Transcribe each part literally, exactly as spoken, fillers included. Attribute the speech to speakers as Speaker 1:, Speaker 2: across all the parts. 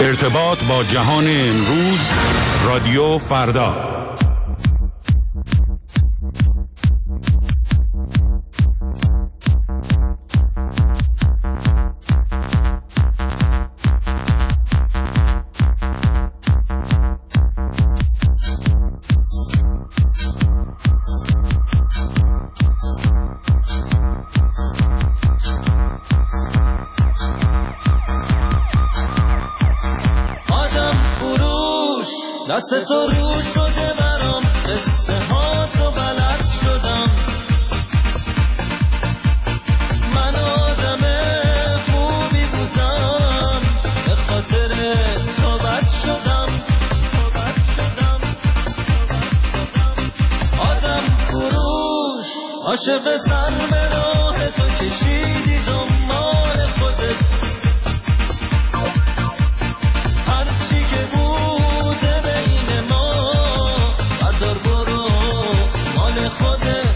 Speaker 1: ارتباط با جهان امروز، رادیو فردا.
Speaker 2: دست تو رو شده برام، قصه ها تو بلد شدم. من آدم خوبی بودم، به خاطر تو بد شدم. آدم فروش عاشق سر به راه تو کشیدی دنبال خودت. هرچی که بوده بین ما بردار برو مال خودت.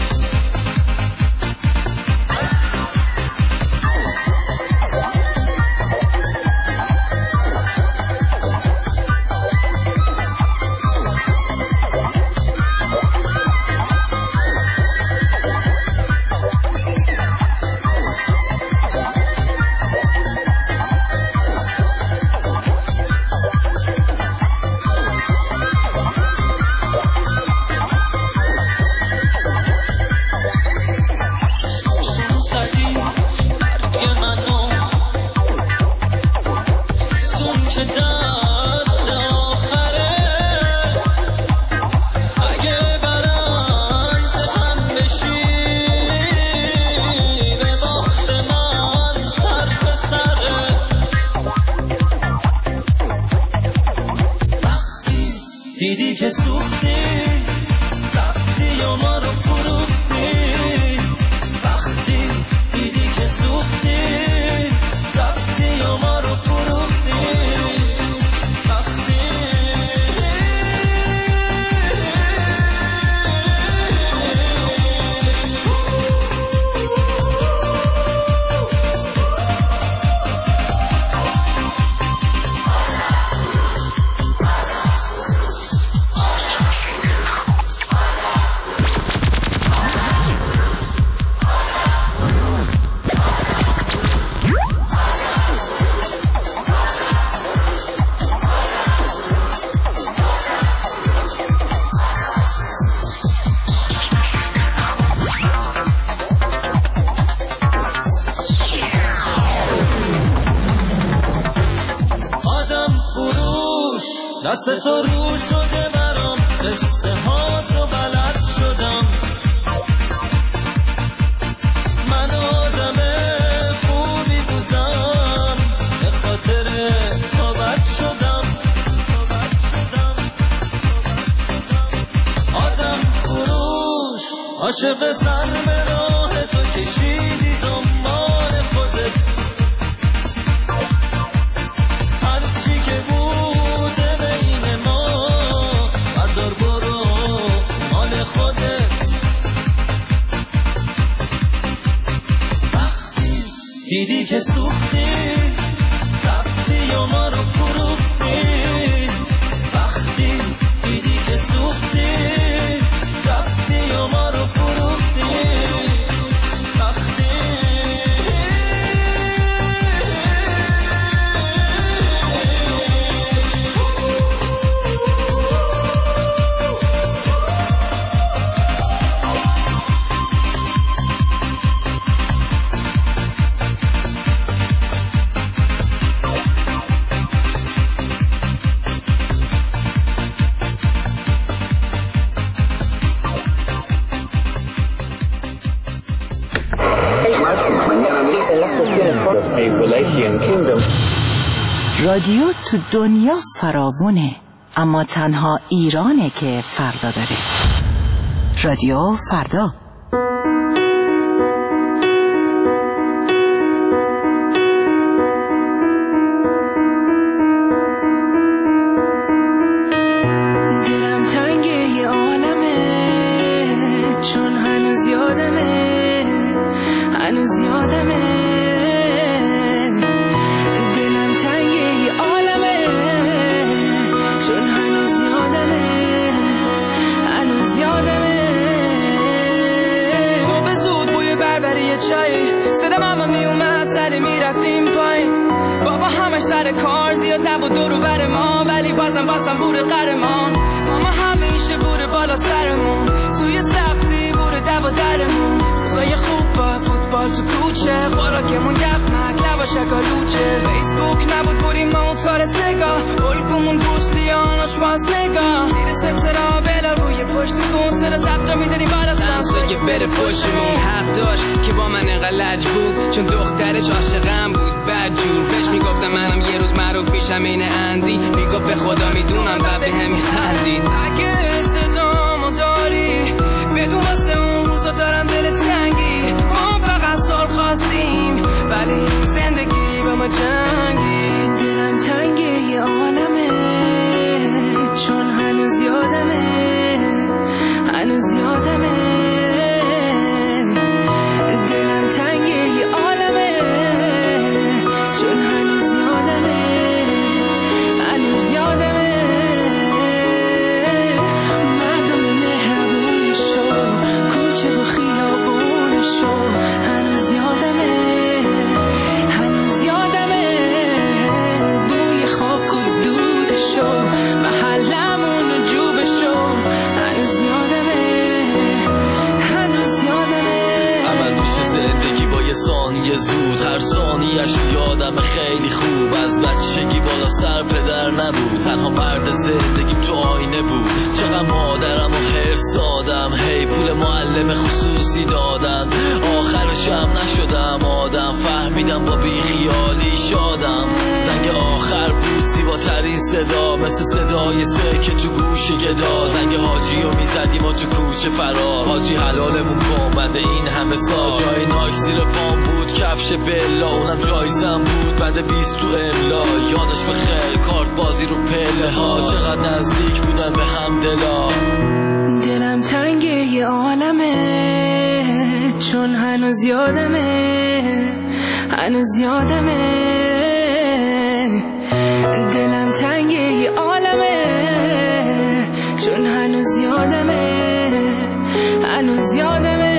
Speaker 2: دیدی که سوختی رفتی و ما رو فروختی. وقتی دیدی که سوختی رفتی و ما رو فروختی. وقتی دست تو رو شده برام، قصه ها تو بلد شدم. من آدم خوبی بودم، به خاطر تو بد شدم. آدم فروش عاشق سر به راه تو کشیدی دنبال خودت. هرچی که بوده بین ما بردار برو مال خودت. وقتی دیدی که سوختی رفتی و ما رو فروختی. وقتی دیدی که سوختی رفتی و ما رو فروختی. وقتی
Speaker 3: رادیو تو دنیا فراوونه، اما تنها ایرانه که فردا داره. رادیو فردا.
Speaker 4: دلم تنگه یه عالمه، چون هنوز یادمه، هنوز یادمه. دلم تنگه یه عالمه، همش سر کار زیاد نبود دورو بر ما، ولی بازم بازم بوده قهرمان. ماما همیشه بوده بالا سرمون، توی سختی بوده دو درمون. روزای خوب با فوتبال تو کوچه، خوراکمون یخمک لباشه کالوچه. فیسبوک نبود بودیم ما اون تار سگاه، الگومون بوسلیان و شواز نگاه. زیر سترا بلا روی پشت کن، سر زفت رو میدونی بالا سمسویه بره پشتمون. حق داشت که با من انقدر لج بود، چون دخترش عاشقم بود بدجور. بهش میگفتم منم یه روز معروف میشم این اندی، میگفت به خدا میدونم و به هم میخندید. اگه صدامو داری بدون واسه اون روزا دارم دل تنگی. ما فقط سال خواستیم ولی زندگی با ما جنگی. دلم تنگه یه عالمه، چون هنوز یادمه، هنوز یادمه. دلم تنگه یه عالمه، چون هنوز یادمه، هنوز یادمه. مردم مهربونشو، کوچه و خیابونشو، هنوز یادمه، هنوز یادمه. بوی خاک و دودشو، محلمون و جوبشو، هنوز یادمه، هنوز یادمه.
Speaker 5: عوض میشه زندگی با یه ثانیه زود، هر ثانیه‌اش یادم خیلی خوب. از بچگی بالا سر پدر نبود، تنها مرد زندگیم تو آینه بود. چقدر مادرم و خرس دادم، هی پول معلم خصوصی دادن. آخرش هم نشدم آدم، فهمیدم با بیخیالی شادم. زنگ آخر بود زیباترین صدا، مثل صدای سه که تو گوش گدا. زنگ حاجی رو میزدیم و تو کوچه فرار، حاجی حلالمون کن بعد این همه سال. جای ناک زیر پام بود، کفش بلا اونم جایزم بود. بعد بیست تو املا، یادش بخیر کارت بازی رو پله ها. چقدر نزدیک بودن به هم دلا.
Speaker 4: دلم تنگه یه عالمه، چون هنوز یادمه، هنوز یادمه. دلم تنگه یه عالمه، چون هنوز یادمه، هنوز یادمه.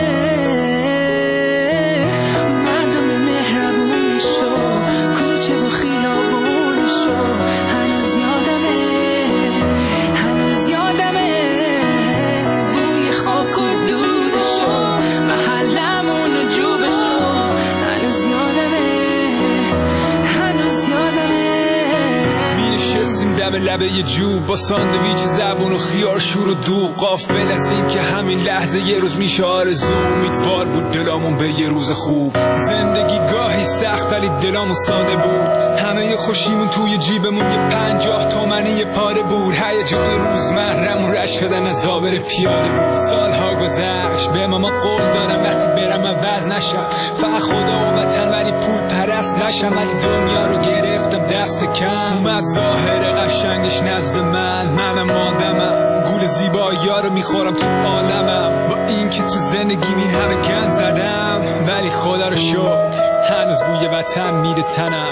Speaker 4: مردم مهربونشو، کوچه و خیابونشو، هنوز یادمه، هنوز یادمه. بوی خاک و دودشو، محلمون و جوبشو، هنوز یادمه، هنوز یادمه.
Speaker 6: می‌نشستیم دم لبه یه جوب با ساندویچ زبون و خیار شور و دوغ، غافل از این که همین لحظه یه روز میشه آرزو. امیدوار بود دلامون به یه روز خوب. زندگی گاهی سخت ولی دلامون ساده بود. همه خوشیمون توی جیبمون یه پنجاه تومنی یه پاره بود. هیجان روزمره‌مون رشک شدن از آبر پیاده بود. سالها گذشت به ماما قول دادم وقتی برم عوض نشم، فقط خدا و وطن ولی پول پرست نشم. ولی دنیا رو گرفتم دست کم، اومد ظاهر قشنگش نزد من. منم ماندمم، گول زیبایی‌ها رو میخورم تو عالمم. با این که تو زندگی این همه گند زدم، ولی خدا رو شکر هنوز بوی وطن میره تنم.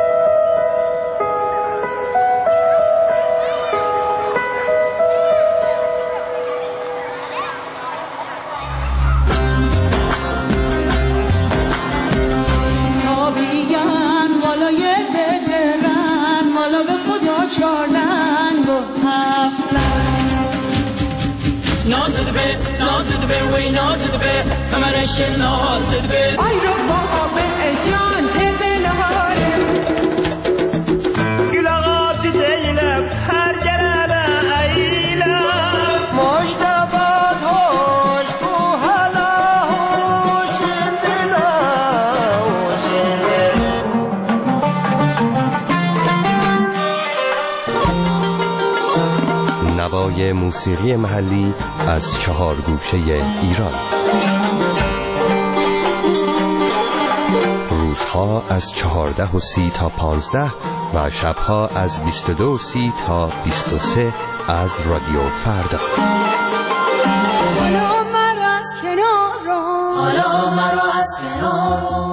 Speaker 2: نازد به نازد به وی نازد به همرش نازد به ای رو بابا به جان دلهار گلاغات دیلم هر جرابه ایلم مشتبات هوش کو حالا هوش دلا
Speaker 7: نوای موسیقی محلی از چهار گوشه ایران. روزها از چهارده و سی تا پانزده و شبها از بیست و دو و سی تا بیست و سه از رادیو فردا.
Speaker 4: حالا مرا از کنار رو،
Speaker 2: حالا مرا از کنار رو.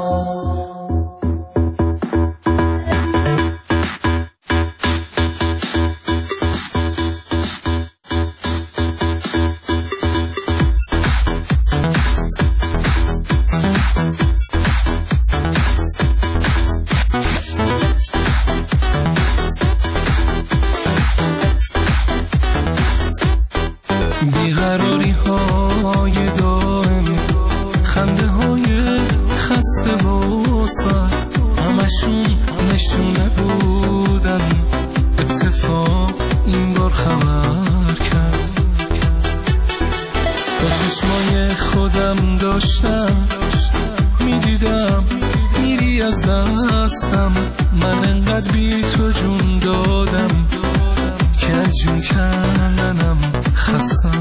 Speaker 8: نبودم اتفاق این بار خبر کرد. با چشمای خودم داشتم میدیدم میری از دستم، من انقدر بی تو جون دادم که از جون کندنم خستم.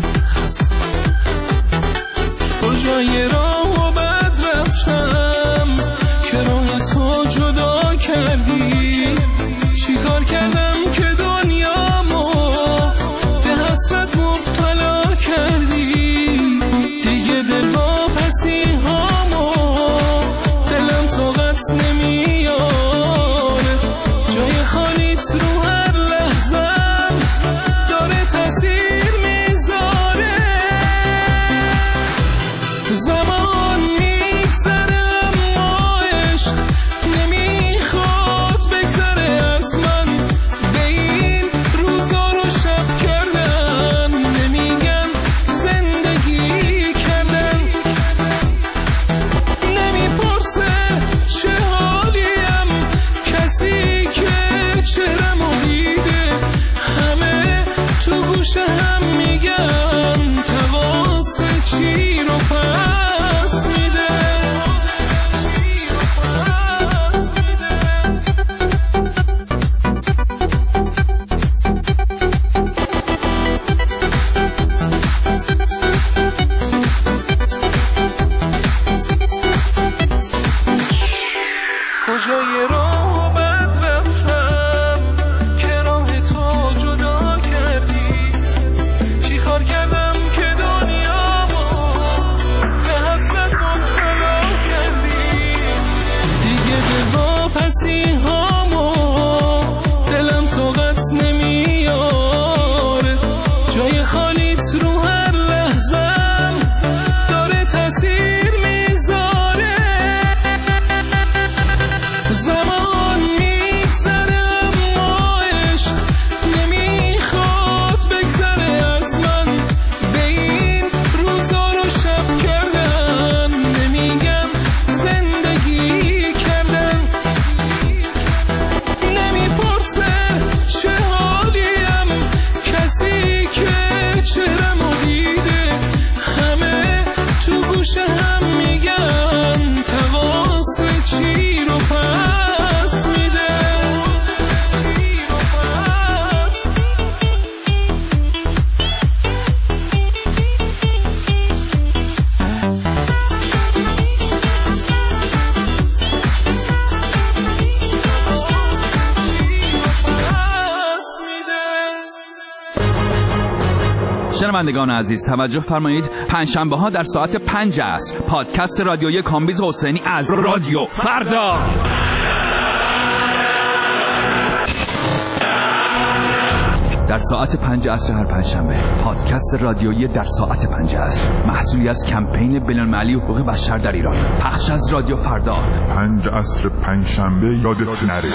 Speaker 8: کجای راه و بد رفتم که راه تو جدا کردی، چیکار کردم که دنیامو به حسرت مبتلا کردی. دیگه دل واپسی هامو دلم طاقت نمیاره، جای خالیت رو هر لحظم داره تاثیر میذاره. زمان میگذره اما عشق نمیخواد بگذره از من. به این روزا رو شب کردن نمیگن زندگی کردن. نمیپرسه چه حالیم کسی که چهرمو دیده، همه تو گوشه هم میگن تقاص چی رو پس میده. کجای راه بد رفتم که راه تو جدا کردی، چیکار کردم که دنیامو به حسرت مبتلا کردی. دیگه به واپسی هامو دلم طاقت نمیاره، جای خالیت رو هر لحظم داره تاثیر میذاره. زمان میگذره اما عشق نمیخواد بگذره از من. به این روزا رو شب کردن نمیگن زندگی کردن. نمیپرسه چه حالیم کسی که چهرمو دیده، همه تو گوشه هم میگن تقاص چی رو پس میده.
Speaker 9: شنوندگان عزیز توجه فرمایید، پنجشنبه ها در ساعت پنج عصر پادکست رادیویی کامبیز حسینی از رادیو فردا. در ساعت پنج عصر هر پنجشنبه پادکست رادیویی در ساعت پنج عصر محصولی از کمپین بین‌المللی حقوق بشر در ایران، پخش از رادیو فردا.
Speaker 10: پنج عصر پنجشنبه یادت نره.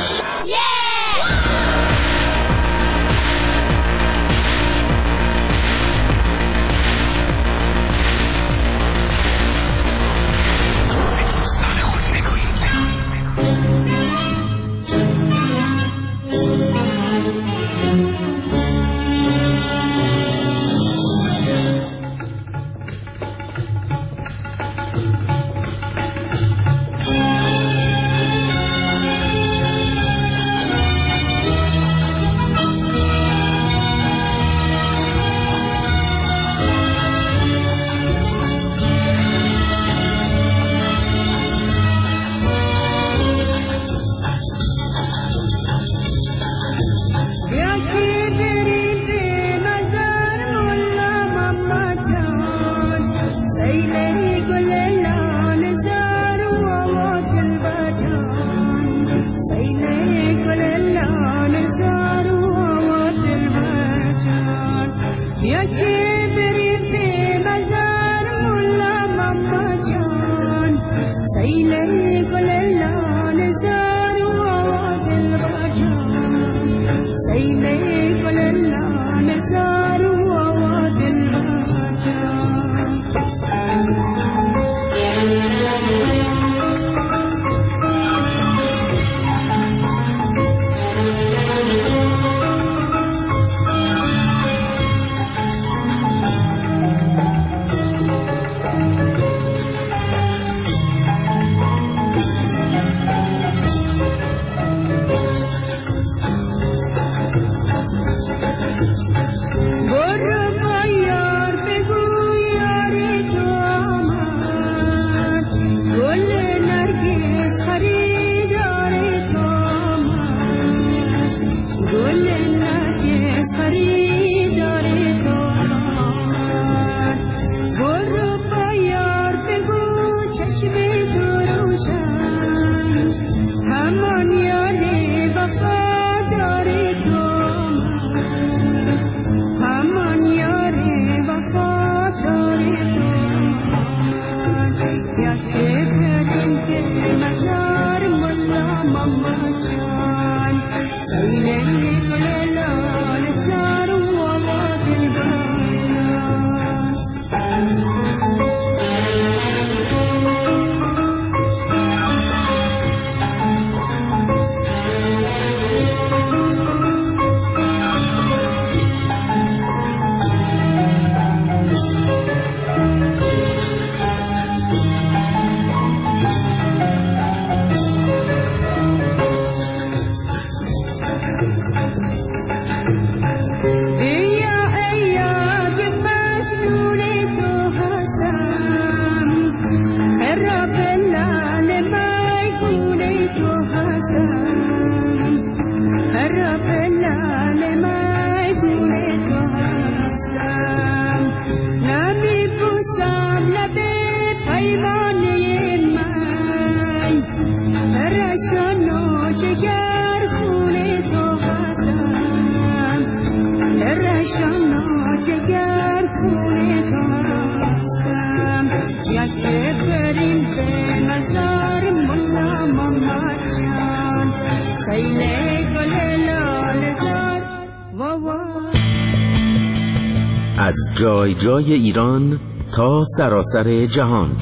Speaker 11: از جای جای ایران تا سراسر جهان،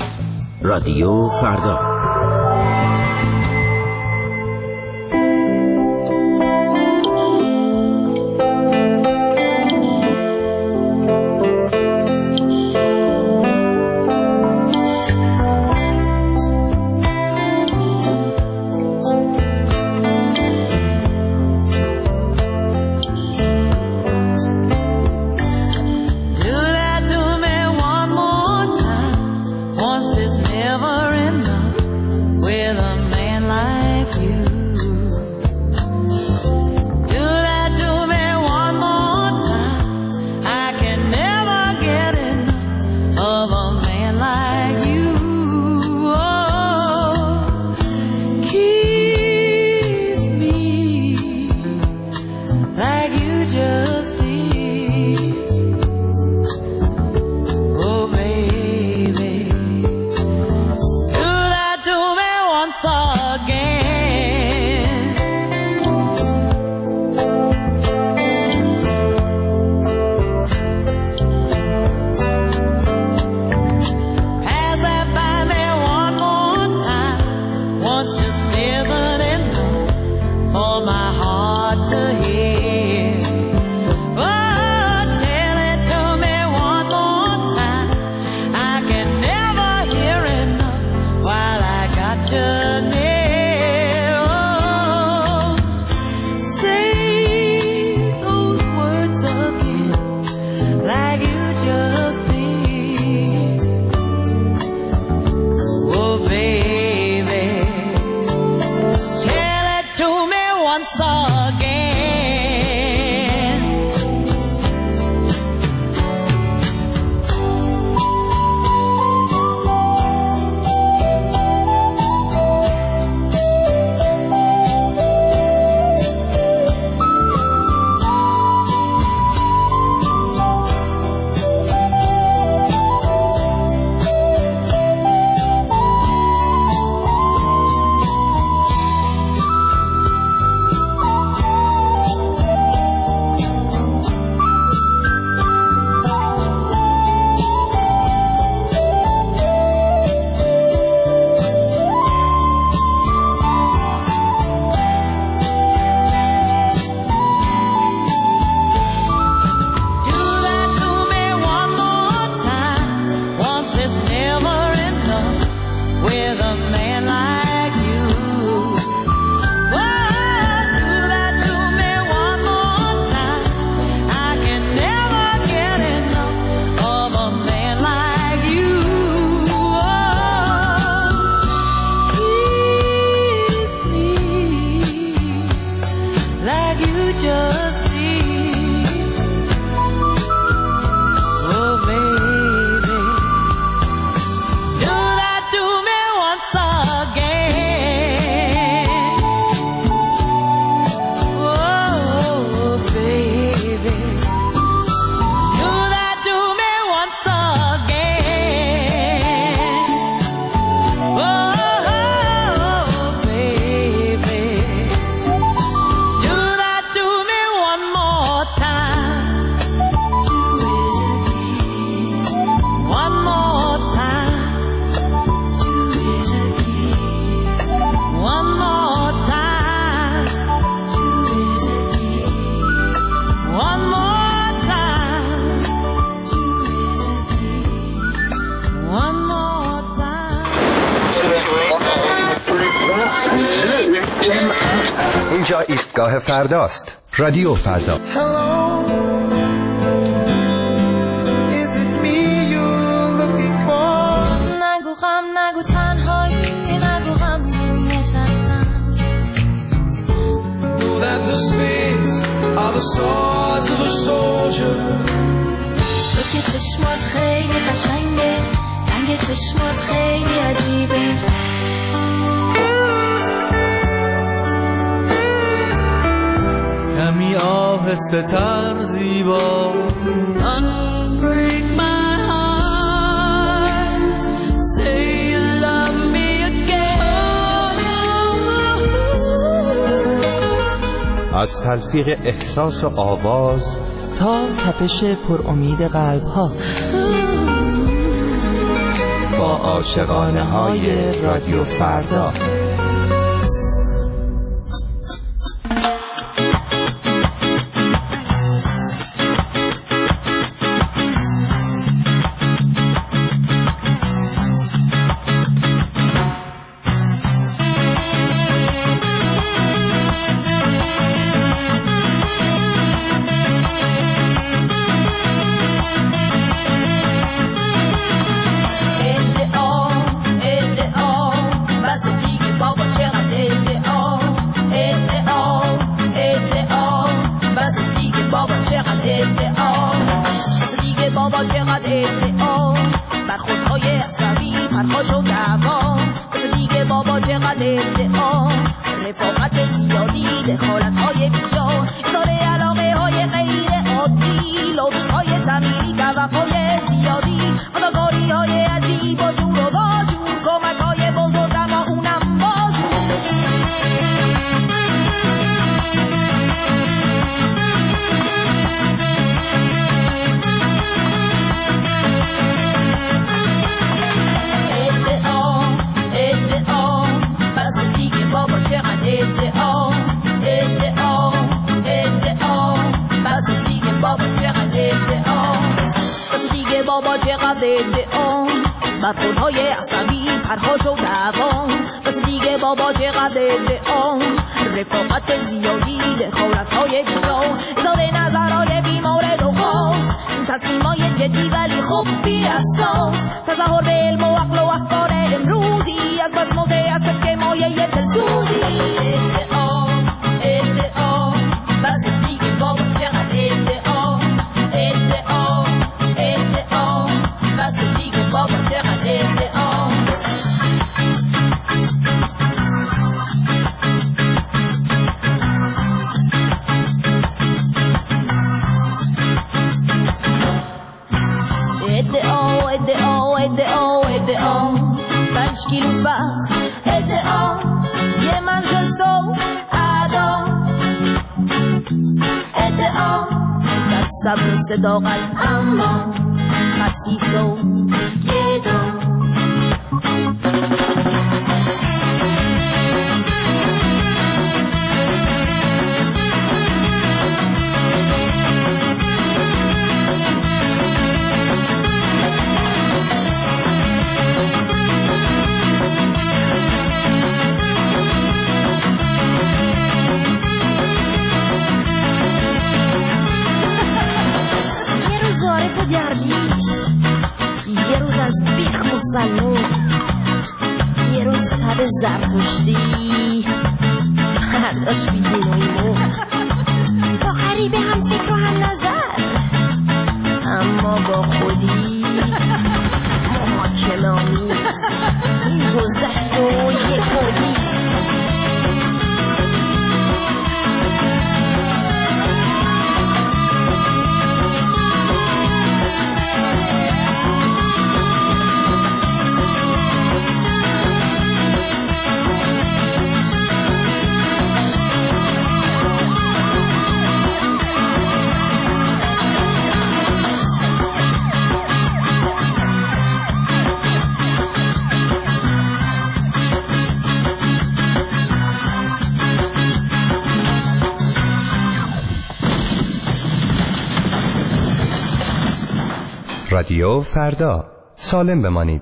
Speaker 11: رادیو فردا.
Speaker 12: Tell it to me once again.
Speaker 2: you just please. Oh baby, do that to me once again. Oh baby, do that to me once again. Oh baby, do that to me one more time. Do it again. One more time. Do it again. One more time. Do it again. One more time. Do it again. One more time.
Speaker 7: اینجا ایستگاه فرداست. رادیو فردا.
Speaker 12: Hello, is it me you're looking for?
Speaker 2: نگو غم نگو تنهایی نگو غم نشستم.
Speaker 8: Know that the spades are the swords of a soldier.
Speaker 2: تو که چشمات خیلی قشنگه، رنگ چشمات خیلی عجیبه.
Speaker 5: کمی آهسته تر زیبا
Speaker 2: Unbreak my heart, say you love me again.
Speaker 7: از تلفیق احساس و آواز
Speaker 3: تا تپش پر امید قلب ها
Speaker 7: با عاشقانه های رادیو فردا.
Speaker 2: بابا چقدر ادعا بر خودهای عصبی پرخاش و دعوا. بس دیگه بابا چقدر ادعا رفاقت زیادی دخالتهای بیجا اظهار علاقه های غیر عادی لطفهای تمیری توقعهای زیادی فداکاری های عجیب و جور و واجور کمک های بزرگ اما اونم بازور. ادعا ادعا ادعا بس دیگه بابا چقدر ادعا بس دیگه بابا چقدر ادعا بر خودهای عصبی پرخاش و دعوا. بس دیگه بابا چقدر ادعا رفاقت زیادی دخالتهای بیجا اظهار نظرهای بیمورد و خاص تصمیمای جدی ولی خب بی اساس تظاهر به علم و عقل و افکار امروزی از بس موضع است که مایه دلسوزی. ادعا ادعا بس دیگه بابا چقدر ادعا ادعا ادعا بس دیگه بابا چقدر ادعا. ادعا ادعا ادعا ادعا پنج کیلو فخر ادعا یه منشستو ادا ادعا در صبر و صداقت اما خسیس و گدا. یه روز از بیخ مسلمون یه روز تب زرتشتی برداشت بیدین و ایمون
Speaker 7: رادیو فردا، سالم بمانید.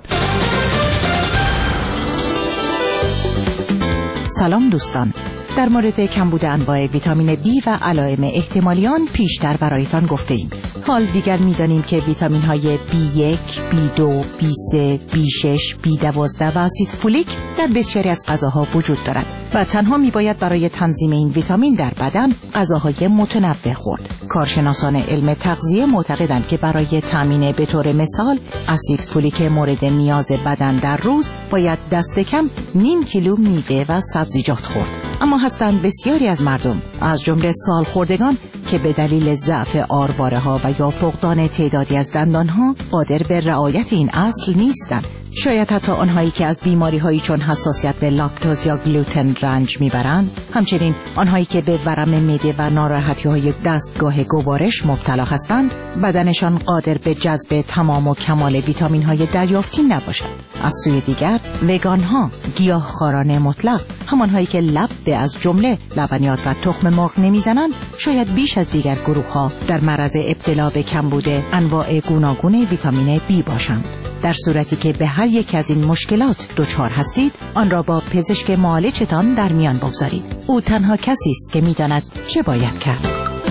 Speaker 13: سلام دوستان، در مورد کمبود انواع ویتامین بی و علائم احتمالی آن پیشتر برایتان گفته ایم. حال دیگر می‌دانیم که ویتامین های بی یک، بی دو، بی سه، بی شش، بی دوازده و اسید فولیک در بسیاری از غذاها وجود دارد و تنها میباید برای تنظیم این ویتامین در بدن غذاهای متنوع خورد. کارشناسان علم تغذیه معتقدند که برای تامین به طور مثال اسید فولیک مورد نیاز بدن در روز باید دست کم نیم کیلو میوه و سبزیجات خورد. اما هستند بسیاری از مردم از جمله سالخوردگان که به دلیل ضعف آرواره ها و یا فقدان تعدادی از دندان ها قادر به رعایت این اصل نیستند. شاید حتی آنهایی که از بیماری هایی چون حساسیت به لاکتوز یا گلوتن رنج میبرند، همچنین آنهایی که به ورم معده و ناراحتی های دستگاه گوارش مبتلا هستند، بدنشان قادر به جذب تمام و کمال ویتامین های دریافتی نباشد. از سوی دیگر وگان ها، گیاهخواران مطلق، همانهایی که لب به از جمله لبنیات و تخم مرغ نمیزنند، شاید بیش از دیگر گروه ها در معرض ابتلا به کمبود انواع گوناگون ویتامین بی باشند. در صورتی که به هر یک از این مشکلات دچار هستید، آن را با پزشک معالجتان در میان بگذارید. او تنها کسی است که می‌داند چه باید کرد.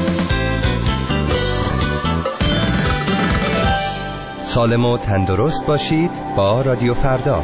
Speaker 7: سالم و تندرست باشید با رادیو فردا.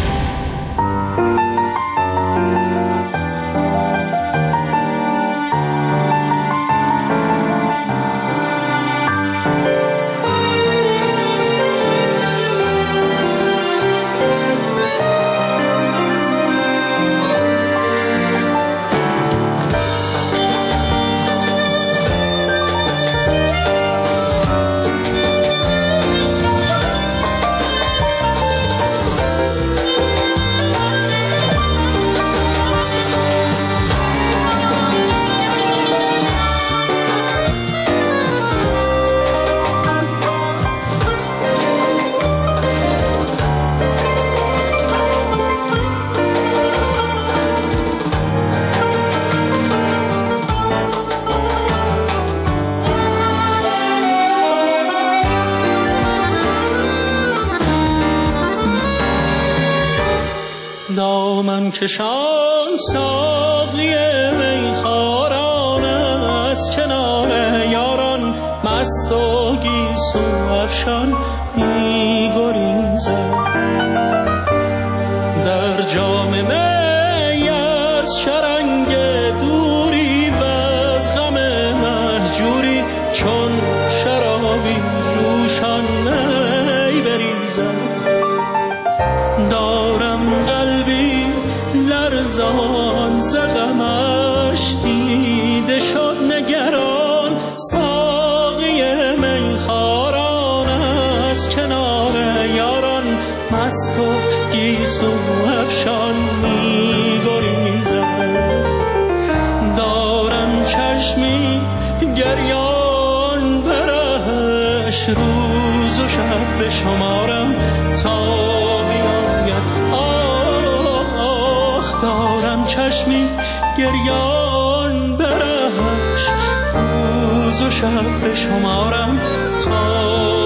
Speaker 14: دامن کشان ساقی میخواران از کنار یاران، مست و گیسو افشان میگریزد. در جام می از شرنگ دوری و از غم مهجوری، چون شرابی جوشان می بریزد. دارم قلبی لرزان ز غمش دیده شد نگران، ساقی میخواران از کنار یاران، مست و گیسو افشان میگریزد. دارم چشمی گریان برش، روز و شب به شمارم تا دارم چشمی گریان برش، روز و شب به شمارم تا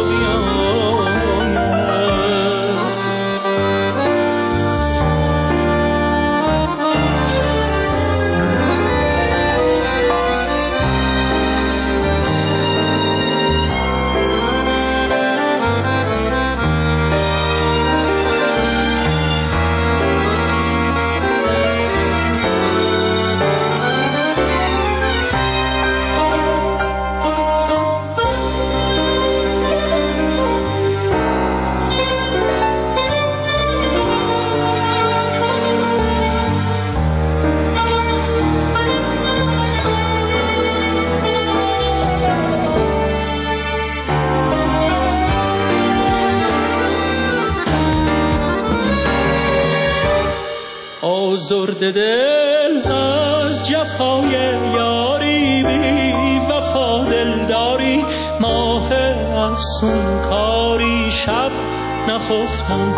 Speaker 14: آزرده دل از جفای یاری، بی وفا دلداری، ماه افسون کاری، شب نخفتم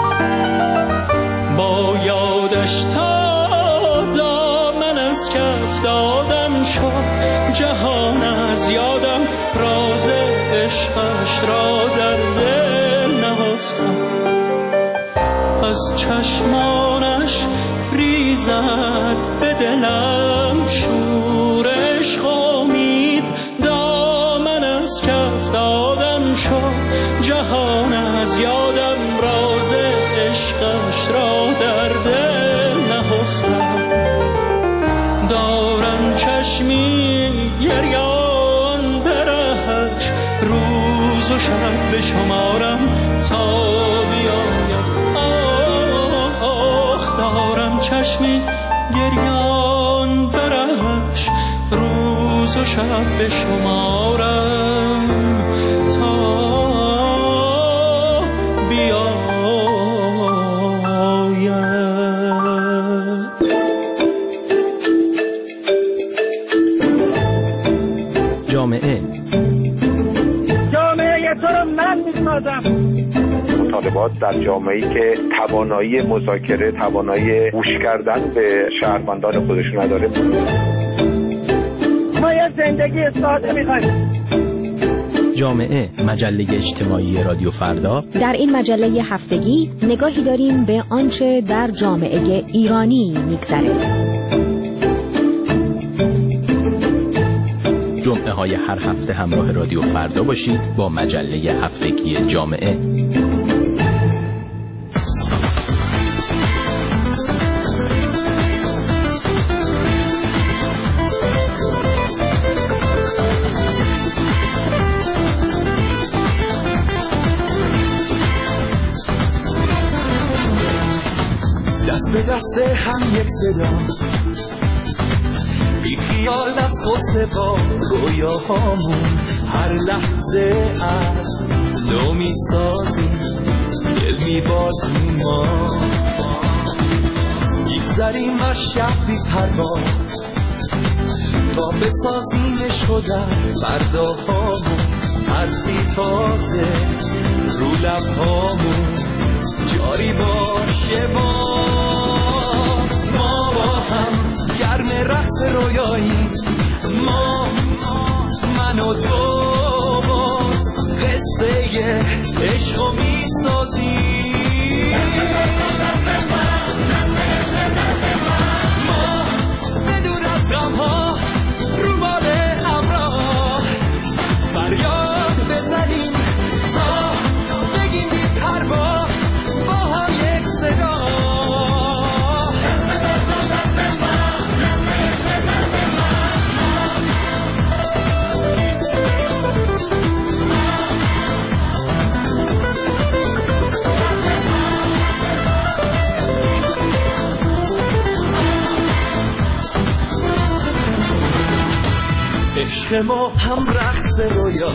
Speaker 14: با یادش تا دامن از کف دادم شد جهان از یادم، راز عشقش را در دل از چشمانش ریزد به دلم شورش خامید دامن از کف دادم شد جهان از یادم راز عشقش را در دل نهفتم دارم چشمی گریان درش روز و شب به شمارم تا بیاید آخ دارم چشمی گریان درش روز و شب به شمارم تا
Speaker 15: جامعه
Speaker 16: جامعه تو رو من میسازم.
Speaker 17: مطالبات در جامعه‌ای که توانایی مذاکره، توانایی گوش کردن به شهروندان خودش نداره.
Speaker 16: ما یه زندگی ساده می‌خوایم.
Speaker 15: جامعه مجله اجتماعی رادیو فردا.
Speaker 18: در این مجله هفتگی نگاهی داریم به آنچه در جامعه ایرانی می‌گذره.
Speaker 15: جمعه های هر هفته همراه رادیو فردا باشید با مجله هفتگی جامعه.
Speaker 8: دست به دست هم یک صدا بی خیال از خود با رویاهامون هر لحظه از نو می سازیم دل می بازیم ما میگذریم از شب بی پروا تا بسازیمش خودم فرداهامون حرفی تازه رو لبهامون جاری باشه باز ما با هم گرم رقص رویایی ما من و تو باز قصه عشقو می سازیم ما بدون از غمها رو بال همراه فریاد بزنیم تا بگیم بی پروا با هم یک صدا عشق ما هم رقص رویا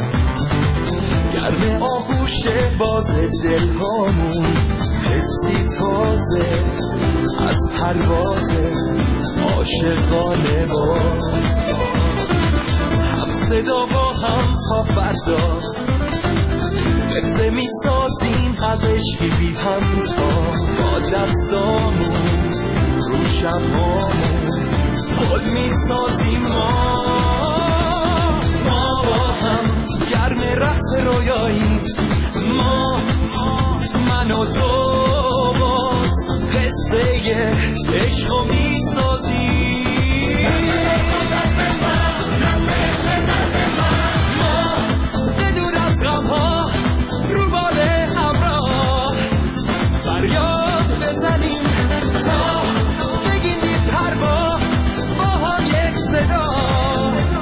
Speaker 8: گرم آغوش باز دلهامون حسی تازه از پرواز عاشقانه باز هم صدا با هم تا فردا قصه می سازیم از عشقی بی همتا با دستامون رو شبهامون خود می سازیم ما ما با هم گرم رقص رویایی ما من و تو باز قصه عشقو می سازیم ما بدون از غمها رو بال همراه فریاد بزنیم تا بگیم بی پروا با هم یک صدا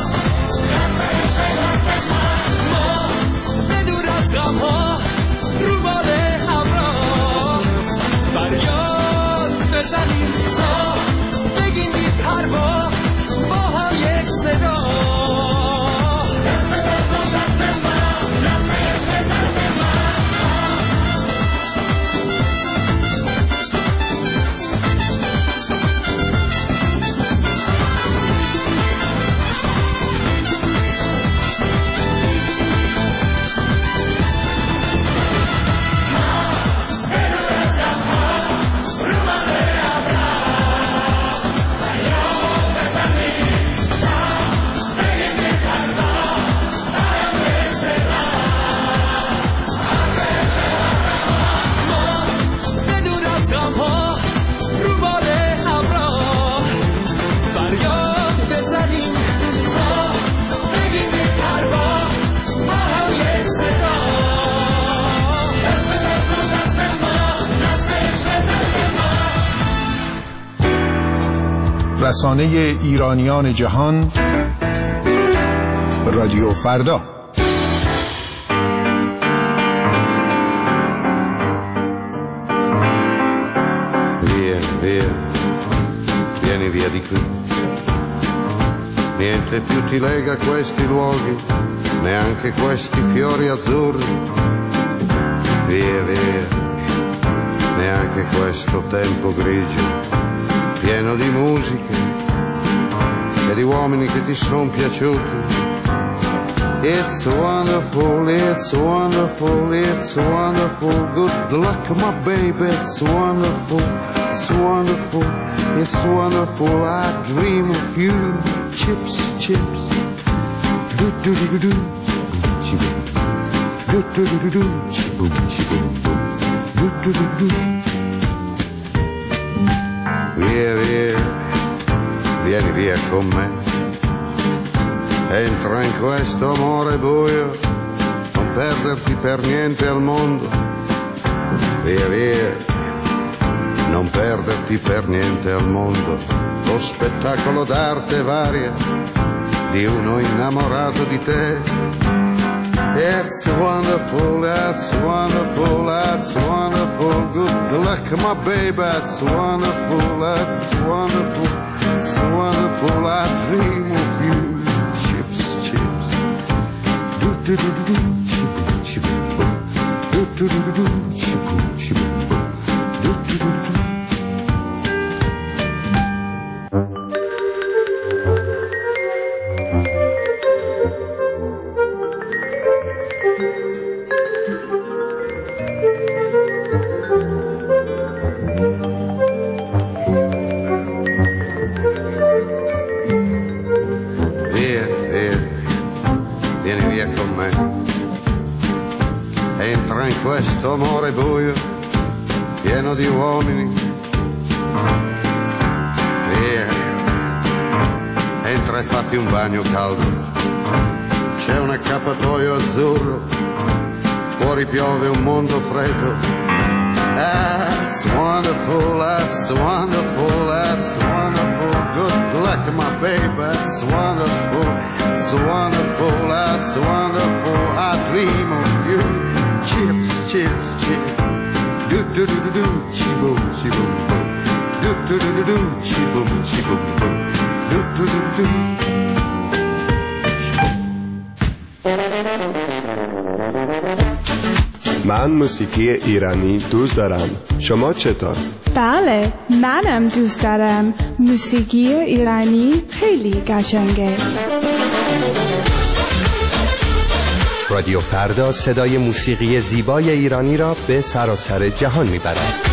Speaker 19: رسانه ایرانیان جهان رادیو فردا.
Speaker 20: Via, via, vieni via di qui. Niente più ti lega questi luoghi, neanche questi fiori azzurri. Via, via, neanche questo tempo grigio, pieno di musiche e di uomini che ti son piaciuti. It's wonderful, it's wonderful, it's wonderful. Good luck, my baby, it's wonderful, it's wonderful, it's wonderful. I dream of you. Chips, chips. Do do do do do. Chiboom. Do do do do do. Chiboom, chiboom, boom. Do do do do. Via, via, vieni via con me. Entra in questo amore buio, non perderti per niente al mondo. Via, via, non perderti per niente al mondo. Lo spettacolo d'arte varia di uno innamorato di te. It's wonderful, that's wonderful, that's wonderful. Good luck, my baby, that's wonderful, that's wonderful, it's wonderful. I dream of you. Chips, chips. Do do do do do. Chiboom, chiboom, boom. Do do do do do. Chiboom, chiboom, boom. Do do do do do. Questo amore buio, pieno di uomini. Via, entra e fatti un bagno caldo. C'è un accappatoio azzurro, fuori piove un mondo freddo. That's wonderful, that's wonderful, that's wonderful. Good luck, my baby, that's wonderful, it's wonderful, that's wonderful. I dream of you. Chips, chips, chips. Do do do do do. Chiboom, chiboom, boom. Do do do do do. Chiboom, chiboom, boom. Do do do do do.
Speaker 21: من موسیقی ایرانی دوست دارم. شما چطور؟
Speaker 22: بله، منم دوست دارم. موسیقی ایرانی خیلی قشنگه.
Speaker 7: رادیو فردا صدای موسیقی زیبای ایرانی را به سراسر جهان میبرد.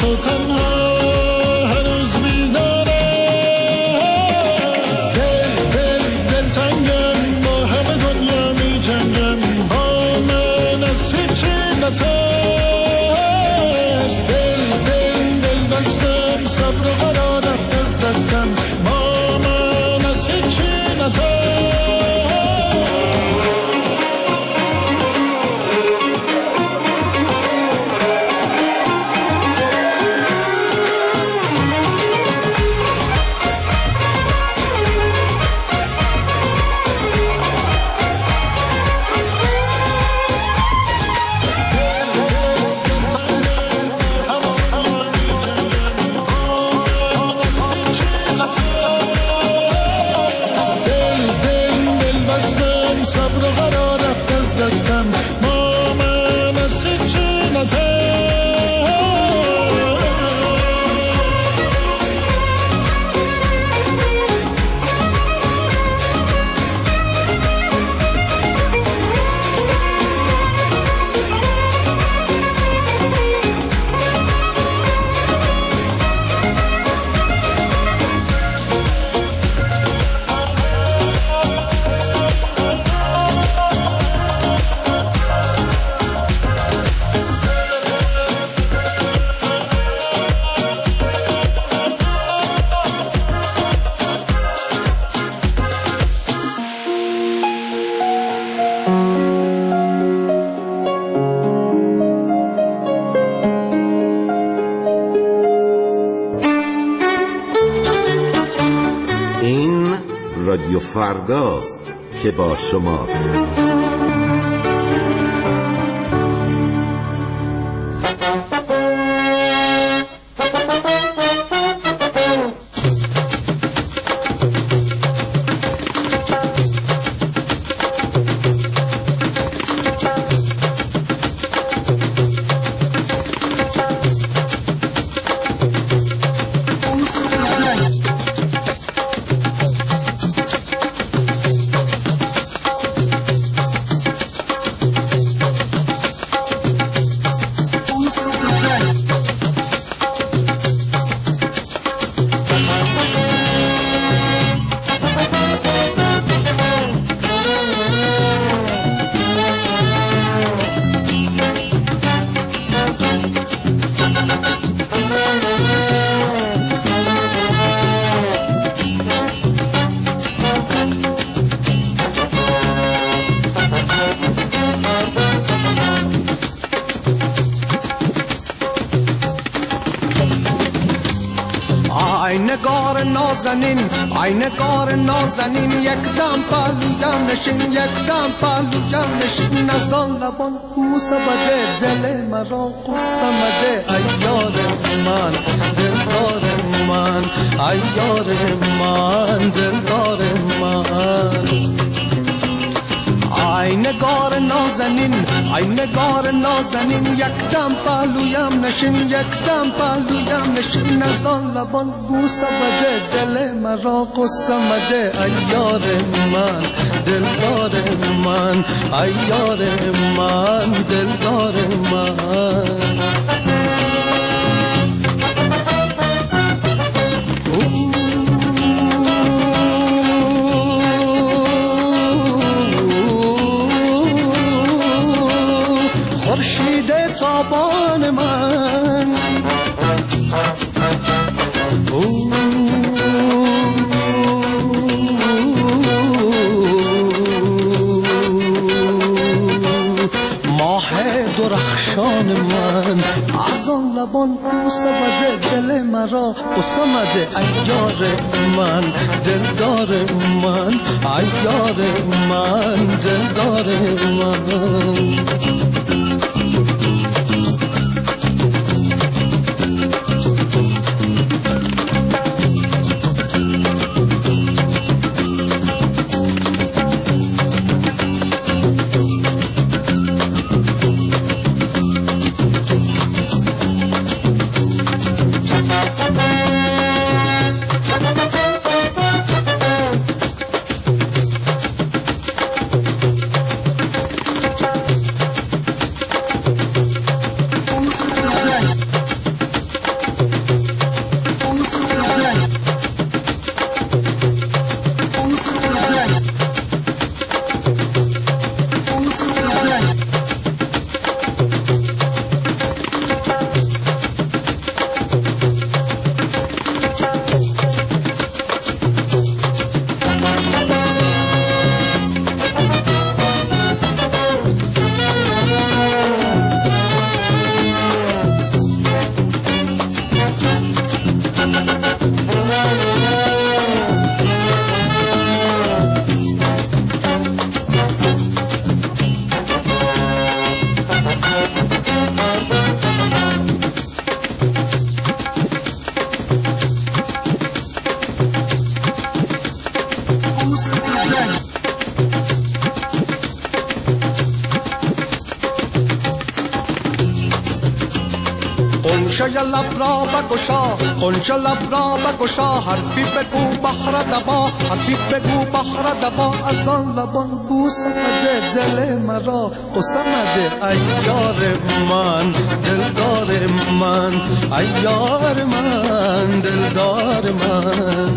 Speaker 1: تو تنها هنوز بیداره. دل دل دل تنگم با همه دنیا می جنگم، با من از هیچی نترس. دل دل دل دستم صبر و قرار رفت از دستم، با من از هیچی نترس.
Speaker 6: رادیو فرداست که با شماست.
Speaker 12: ای نگار نازنین یک دم پهلویم نشین، یک دم پهلویم نشین. از آن لبان بوسه بده دل مرا قصه مده. ای یار من دلدار من، ای یار من دلدار من. ای نگار نازنین، ای نگار نازنین یک دم پهلویم نشین، یک دم پهلویم نشین. از آن لبان بوسه بده دل مرا قصه مده. ای یار من دلدار من، ای یار من دلدار من. خورشید تابان من، ماه درخشان من. از آن لبان بوسه بده دل مرا قصه مده. ای یار من دلدار من، ای یار من دلدار من. قنچه لب را بگشا قنچه لب را بگشا حرفی بگو بحر دبا حرفی بگو بحر دبا از آن لبان بوس آمده دل مرا قصه آمده ای یار من دلدار من ای یار من دلدار من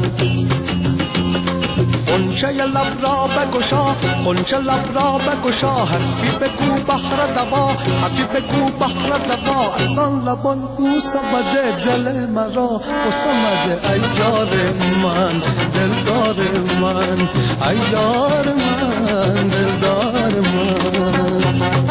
Speaker 12: قنچه لب را بگشا قنچه لب را بگشا حرفی بگو بحر دوا حرفی بگو بحر دوا از آن لبان بوس آمده دل مرا قصه آمده ای یار من دلدار من ای یار من دلدار من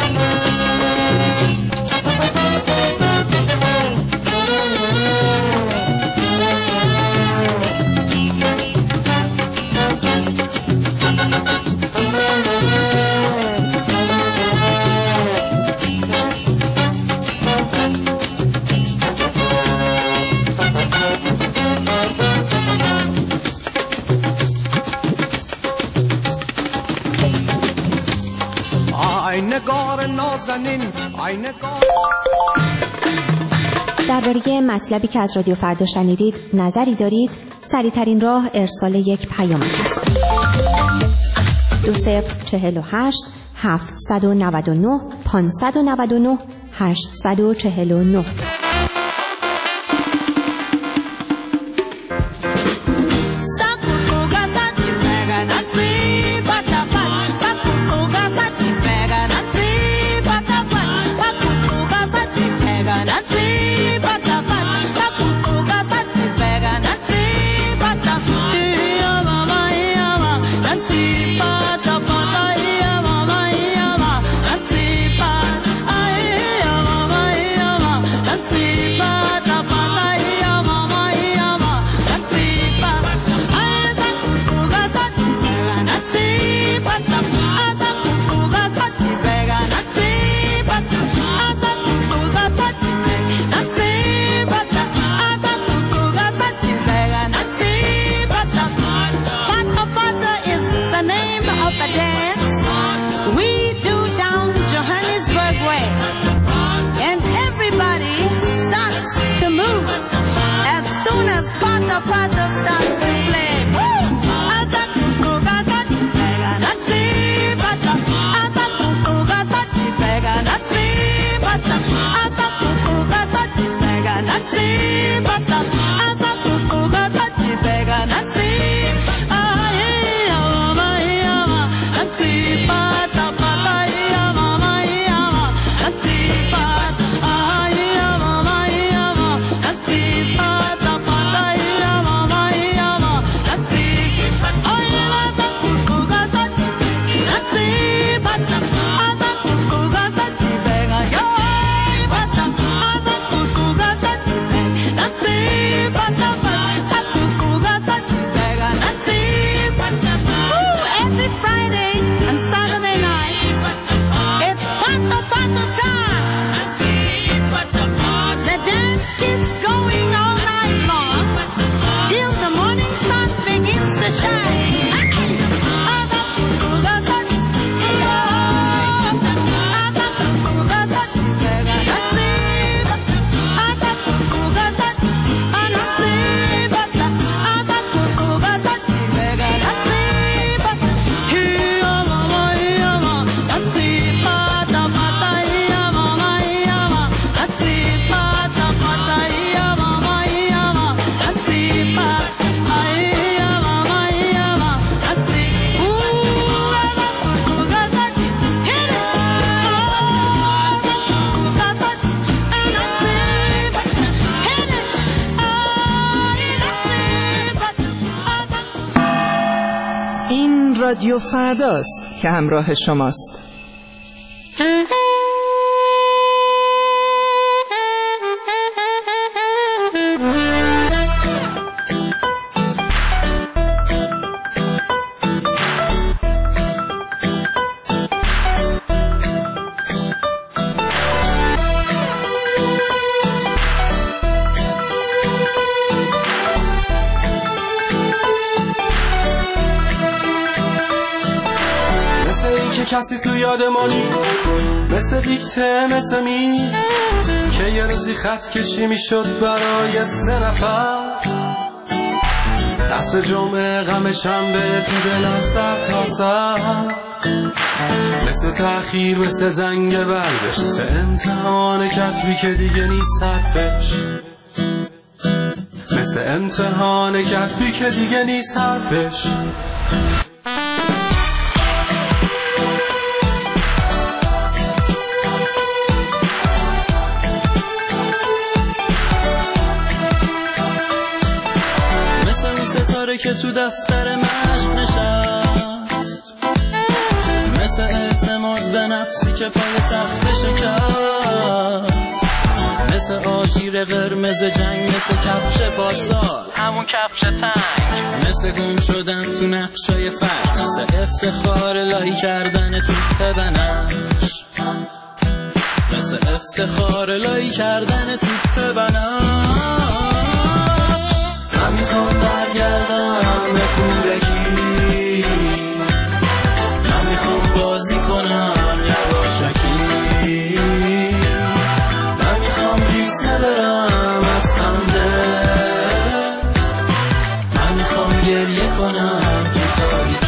Speaker 18: درباره مطلبی که از رادیو فردا شنیدید نظری دارید؟ سریع‌ترین راه ارسال یک پیام است. دو صفر چهل و هشت هفتصد و نود و نه پانصد و نود و نه هشتصد و چهل و نه.
Speaker 3: رادیو فرداست که همراه شماست.
Speaker 4: کسی تو یاد ما نیست، مثل دیکته مثل می که یه روزی خط کشی میشد برای سه نفر، دست جمعه غم شنبه تو دلم سر تا سر، مثل تأخیر مثل زنگ ورزش، مثل امتحان کتبی که دیگه نیست حرفش، مثل امتحان کتبی که دیگه نیست حرفش. مثل اون ستاره که تو دفتر مشق نشست، مثل اعتماد به نفسی که پای تخت شکست، مثل آژیر قرمز جنگ، مثل کفش پارسال همون کفش تنگ، مثل گم شدن تو نقشای فرش، مثل افتخار لایی کردن توپ بنفش، مثل افتخار لایی کردن توپ بنفش. من میخوام برگردم به کودکی، من میخوام بازی کنم یواشکی، من میخوام ریسه برم از خنده، من میخوام گریه کنم تو تاریکی.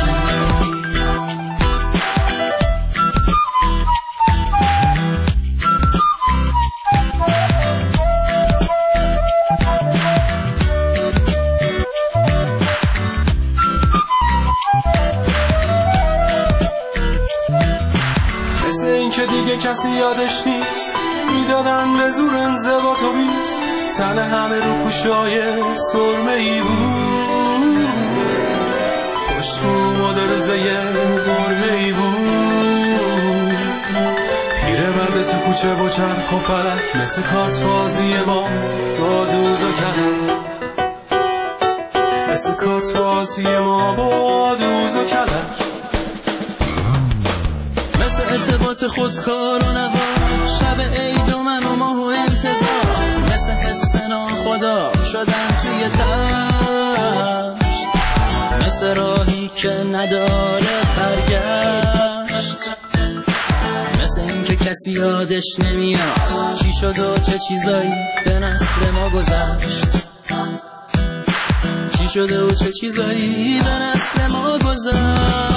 Speaker 4: مثل این که دیگه کسی یادش نیست، میدادن به زور انضباط و بیست، تن همه رو پوشای سرمه ای بود، پشت مدرزه برمه ای بود، پیره مرد تو کوچه با چرخ و فلک، مثل کارت بازی ما با دوز و کلک، مثل کارت بازی ما با دوز و کلک، مثل ارتباط خودکار و نوا، شب عید و من و ماه و انتظار، مثل حس ناخدا شدن توی تشت، مثل راهی که نداره برگشت، مثل این که کسی یادش نمیاد چی شد و چه چیزایی به نسل ما گذشت، چی شده و چه چیزایی به نسل ما گذشت.